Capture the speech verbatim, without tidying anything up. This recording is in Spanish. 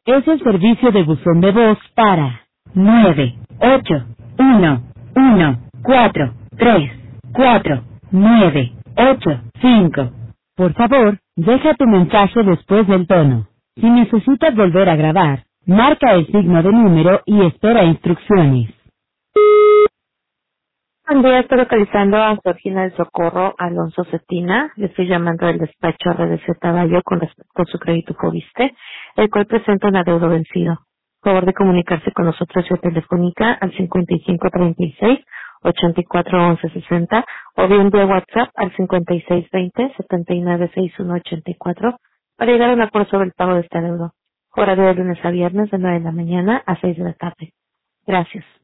Es el servicio de buzón de voz para nueve ocho uno uno cuatro tres cuatro nueve ocho cinco. Por favor, deja tu mensaje después del tono. Si necesitas volver a grabar, marca el signo de número y espera instrucciones. Buen día, estoy localizando a Georgina del Socorro Alonso Cetina. Le estoy llamando del despacho R D C Taballo con respecto a su crédito Fobiste, el cual presenta un adeudo vencido. Por favor de comunicarse con nosotros vía telefónica al cincuenta y cinco treinta y seis ochenta y cuatro once sesenta o bien vía WhatsApp al cincuenta y seis veinte setenta y nueve sesenta y uno ochenta y cuatro para llegar a un acuerdo sobre el pago de este adeudo. Horario de lunes a viernes de nueve de la mañana a seis de la tarde. Gracias.